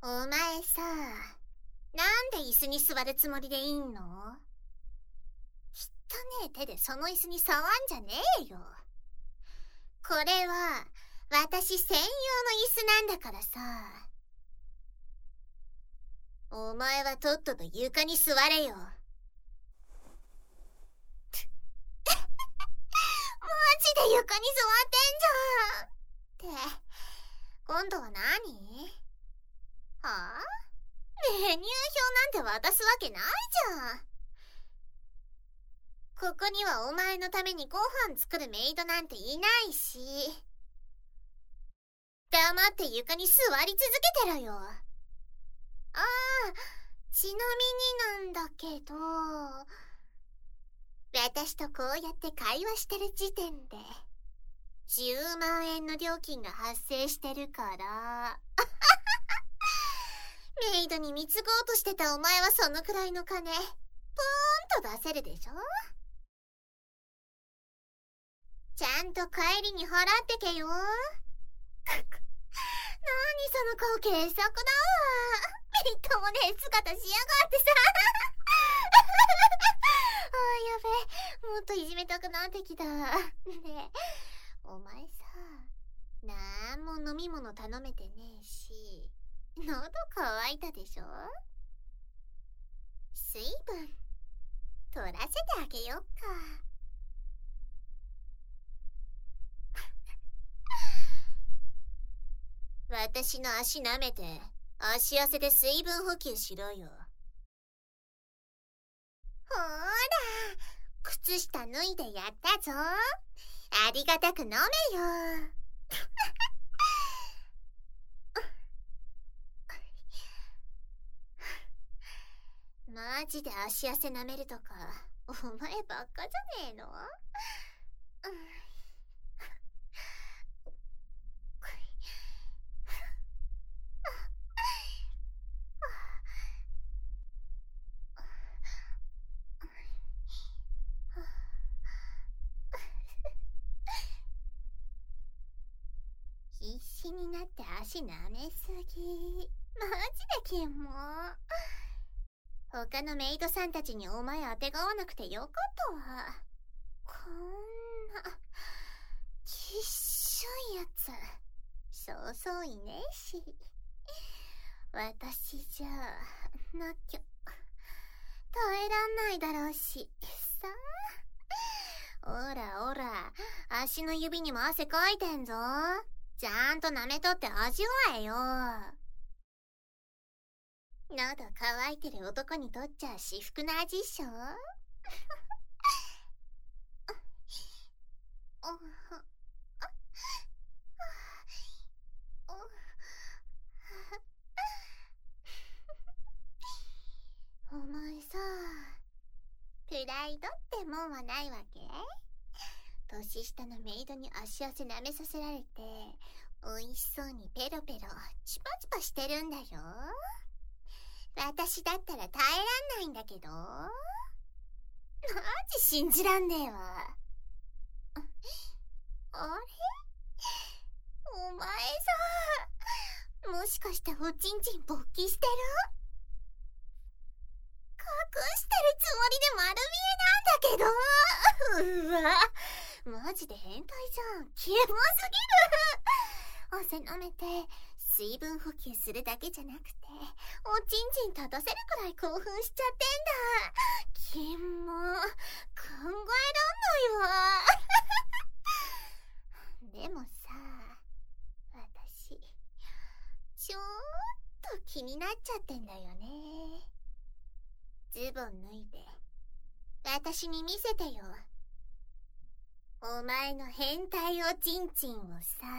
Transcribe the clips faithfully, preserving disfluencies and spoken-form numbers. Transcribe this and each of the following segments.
お前さ、なんで椅子に座るつもりでいんの？汚ねえ手でその椅子に触んじゃねえよ。これは私専用の椅子なんだからさ。お前はとっとと床に座れよ。マジで床に座ってんじゃん。って、今度は何？はあ？メニュー表なんて渡すわけないじゃん。ここにはお前のためにご飯作るメイドなんていないし。黙って床に座り続けてろよ。ああ、ちなみになんだけど、私とこうやって会話してる時点でじゅうまんえんの料金が発生してるからメイドに貢ごうとしてたお前はそのくらいの金ポーンと出せるでしょ。ちゃんと帰りに払ってけよ。なにその顔傑作だわ。みっともねえ姿しやがってさあーやべえ、もっといじめたくなってきた。ねえ、お前さ、なんも飲み物頼めてねえし、喉乾いたでしょ。水分取らせてあげよっか。私の足舐めて足汗で水分補給しろよ。ほーら、靴下脱いでやったぞ。ありがたく飲めよ。マジで足汗舐めるとかお前ばっかじゃねえの？必死になって足舐めすぎ。マジでキモ。他のメイドさんたちにお前当てがわなくてよかったわ。こんなきっしょいやつそうそういねえし。私じゃなきゃ耐えらんないだろうしさ。おらおら、足の指にも汗かいてんぞ。ちゃんと舐めとって味わえよ。喉乾いてる男にとっちゃ至福な味っしょ。お前さ、プライドってもんはないわけ？年下のメイドに足汗舐めさせられて美味しそうにペロペロチパチパしてるんだよ。私だったら耐えらんないんだけど。マジ信じらんねえわ。あれ？お前さ、もしかしておちんちん勃起してる？隠してるつもりで丸見えなんだけど。うわ、マジで変態じゃん。キモすぎる。汗舐めて水分補給するだけじゃなくておちんちん立たせるくらい興奮しちゃってんだ。キモ、考えらんないわ。でもさ、私ちょっと気になっちゃってんだよね。ズボン脱いで私に見せてよ。お前の変態おちんちんをさ。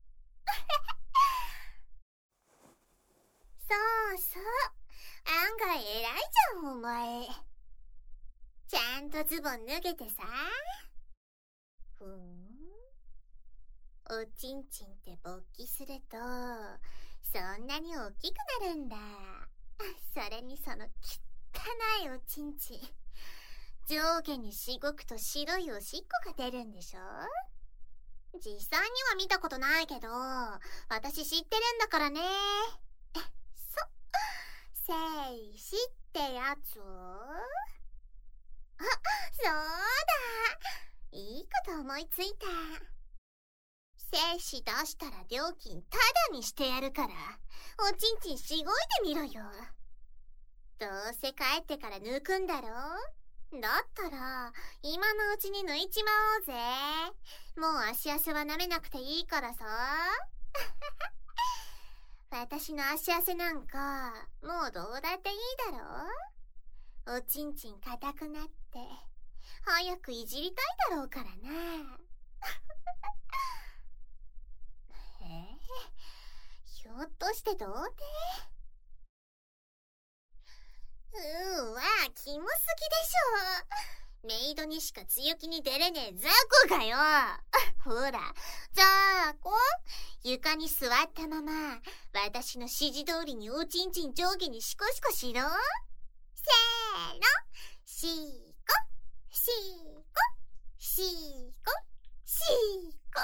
そうそう、案外偉いじゃんお前。ちゃんとズボン脱げてさ。ふん、おちんちんって勃起するとそんなに大きくなるんだ。それにその汚いおちんちん、上下にしごくと白いおしっこが出るんでしょ？実際には見たことないけど私知ってるんだからね。そう、 ってやつ？あ、そうだ。いいこと思いついた。精子出したら料金タダにしてやるから、おちんちんしごいでみろよ。どうせ帰ってから抜くんだろ？だったら、今のうちに抜いちまおうぜ。もう足汗は舐めなくていいからさ。私の足汗なんか、もうどうだっていいだろ？おちんちん硬くなって、早くいじりたいだろうからな。えー、ひょっとして童貞？うーわ、キモすぎでしょ。メイドにしか強気に出れねえ雑魚がよ。ほら、雑魚、床に座ったまま、私の指示通りにおちんちん上下にシコシコしろ。せーの、シーコ、シーコ、シーコ、シーコ。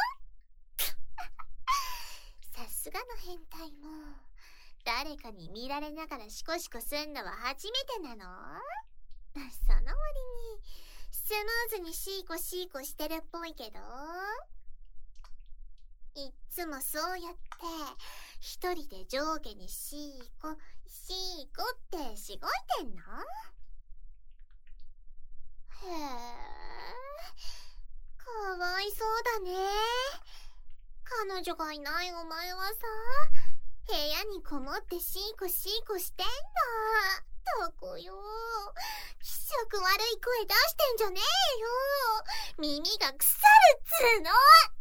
さすがの変態も、誰かに見られながらシコシコすんのは初めてなの？その割に、スムーズにシーコシーコしてるっぽいけど、いっつもそうやって一人で上下にシーコシーコってしごいてんの？へえ、かわいそうだね。彼女がいないお前はさ、部屋にこもってシーコシーコしてんだ。たこよ、気色悪い声出してんじゃねえよ。耳が腐るっつーの。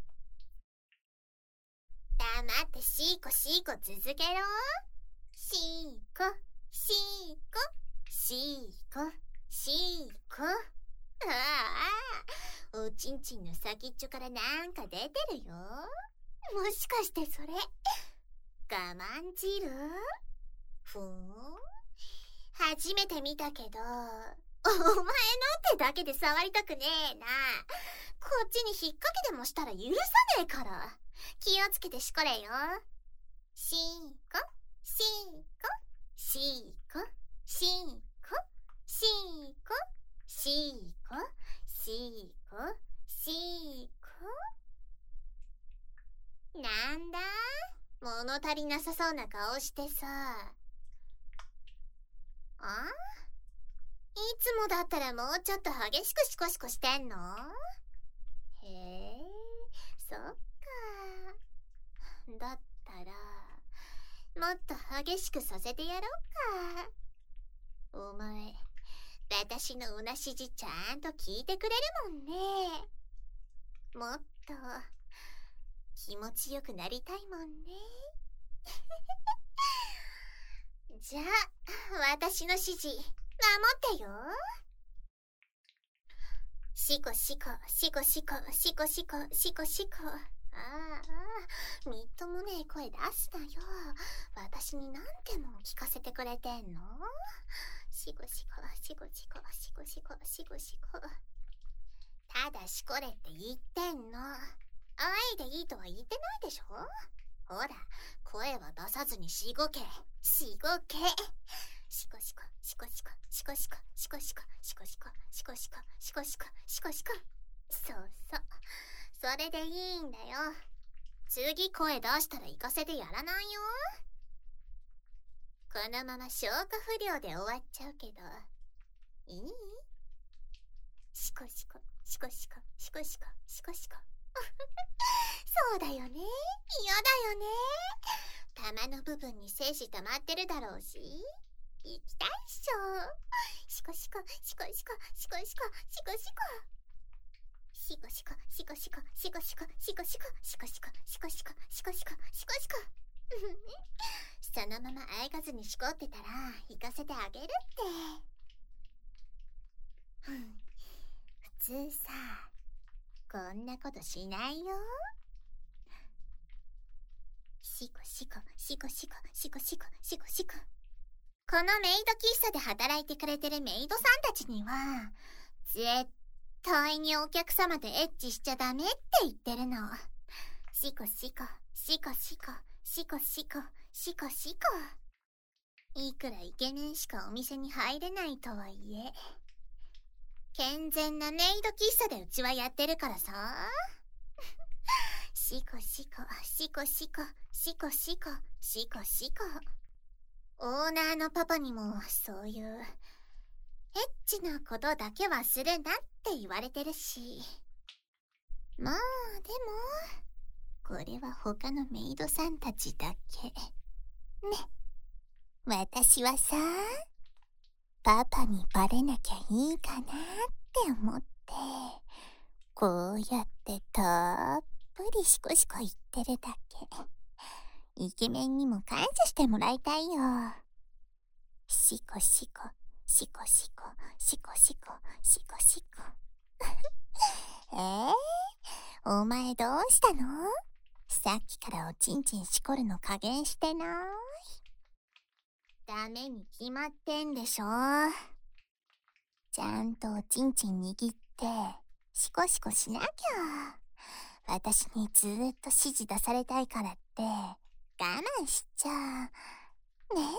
黙ってシーコシーコ続けろ。シーコシーコシーコシーコ。ああ、おちんちんの先っちょからなんか出てるよ。もしかしてそれ我慢汁？ふーん、初めて見たけど、お前のってだけで触りたくねえな。こっちに引っ掛けでもしたら許さねえから。気をつけてしこれよ。シーコ、シーコ、シーコ、シーコ、シーコ、シーコ、シーコ、シーコ。なんだ？物足りなさそうな顔してさ。あ？いつもだったらもうちょっと激しくシコシコしてんの？へえ、そっか。だったら、もっと激しくさせてやろうか。お前、私のうなしじちゃんと聞いてくれるもんね。もっと、気持ちよくなりたいもんね。じゃあ、私の指示、守ってよ。シコシコ、シコシコ、シコシコ、シコシコ。ああ、みっともねえ声出すなよ。私に何ても聞かせてくれてんの？シコシコ、シコシコ、シコシコ、シコシコ。ただしこれって言ってんの。愛でいいとは言ってないでしょ？ほら、声は出さずにしごけ。しごけ。シコシコ、シコシコ、シコシコ、シコシコ、シコシコ、シコシコ、シコシコ、シコシコ。そうそう。それでいいんだよ。次声出したら行かせてやらないよ。このまま消化不良で終わっちゃうけど、いい？シコシコ、シコシコ、シコシコ、シコシコ。そうだよね。嫌だよね。玉の部分に精子溜まってるだろうし、行きたいっしょ。シコシコ、シコシコ、シコシコ、シコシコ。シコシコ、シコシコ、シコシコ、シコシコ、シコシコ、シコシコ、シコシコ、シコシコ。そのままあえがずにしこってたら行かせてあげるって。普通さ、こんなことしないよ。シコシコ、シコシコ、シコシコ、シコシコ。このメイド喫茶で働いてくれてるメイドさんたちには、絶対にお客様とエッチしちゃダメって言ってるの。シコシコ、シコシコ、シコシコ、シコシコ。 いくらイケメンしかお店に入れないとはいえ、健全なメイド喫茶でうちはやってるからさ。シコシコシコシコシコシコシコシコ。オーナーのパパにもそういうエッチなことだけはするなって言われてるし。まあでもこれは他のメイドさんたちだけね。私はさ、パパにバレなきゃいいかなって思って、こうやってたっぷりシコシコ言ってるだけ。イケメンにも感謝してもらいたいよ。シコシコシコシコシコシコシコシコ。えー、お前どうしたの？さっきからおちんちんしこるの加減してない？ダメに決まってんでしょ。ちゃんとおちんちん握ってシコシコしなきゃ。私にずーっと指示出されたいからって我慢しちゃうね。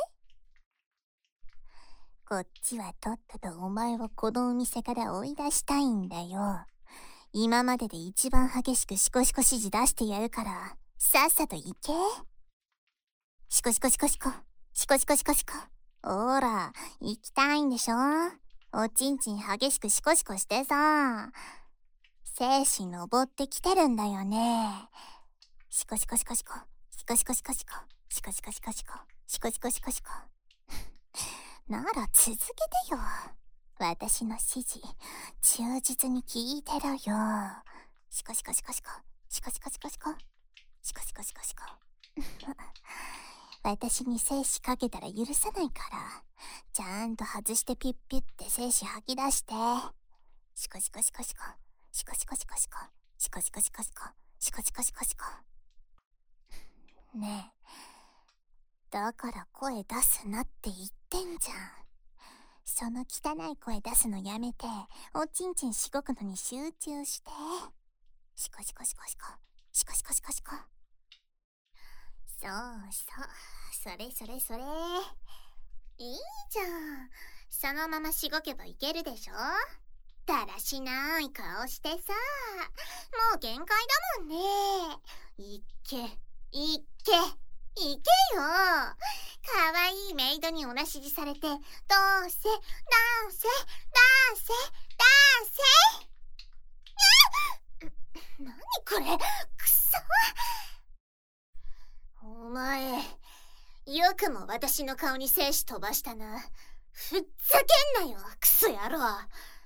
こっちはとっととお前をこのお店から追い出したいんだよ。今までで一番激しくシコシコ指示出してやるからさっさと行け。シコシコシコシコシコシコシコシコ。ほーら、行きたいんでしょ。おちんちん激しくシコシコしてさ、精子登ってきてるんだよね。シコシコシコシコシコシコシコシコシコシコシコシコシコシコシコシコ。なら続けてよ。私の指示忠実に聞いてろよ。シコシコシコシコシコシコシコシコシコシコシコシコ。私に精子かけたら許さないから、ちゃんと外してピッピッって精子吐き出して。シコシコシコシコシコシコシコシコシコシコシコシコシコシコシコシコ。ねえ、だから声出すなって言ってんじゃん。その汚い声出すのやめて、おちんちんしごくのに集中して。シコシコシコシコシコシコシコシコ。そうそう、それそれそれ。いいじゃん。そのまましごけばいけるでしょ。だらしない顔してさ、もう限界だもんね。いっけいっけいけよ。かわいいメイドにおなしじされて、どうせどうせどうせどうせ。なにこれ、くそ。お前、よくも私の顔に精子飛ばしたな。ふっざけんなよ、クソ野郎。うわ、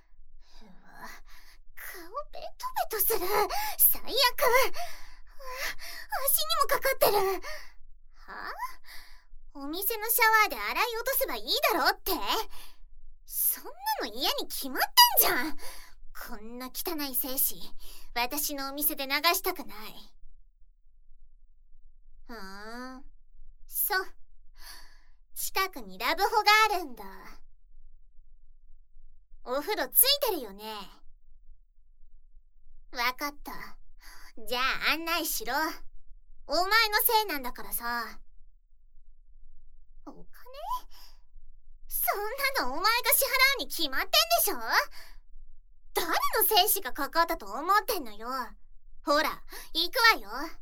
顔ベトベトする。最悪。足にもかかってる。はあ？お店のシャワーで洗い落とせばいいだろって。そんなの嫌に決まってんじゃん。こんな汚い精子、私のお店で流したくない。ふーん、そう。近くにラブホがあるんだ。お風呂ついてるよね。わかった。じゃあ案内しろ。お前のせいなんだからさ。お金？そんなのお前が支払うに決まってんでしょ。誰の精子がかかったと思ってんのよ。ほら、行くわよ。